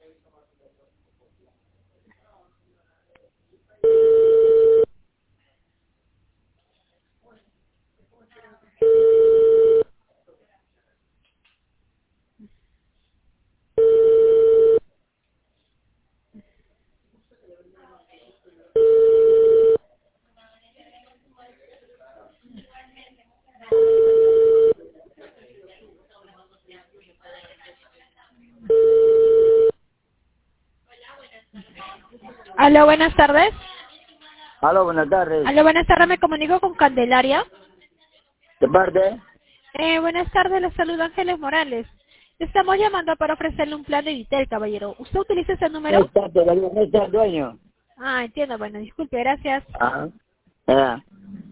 Aló, buenas tardes. Aló, buenas tardes. Aló, buenas tardes, me comunico con Candelaria. ¿De parte? Buenas tardes, les saluda Ángeles Morales. Le estamos llamando para ofrecerle un plan de Vitel, caballero. ¿Usted utiliza ese No número? está todavía, no está el dueño. Ah, entiendo, bueno, disculpe, gracias. Ajá. Ya.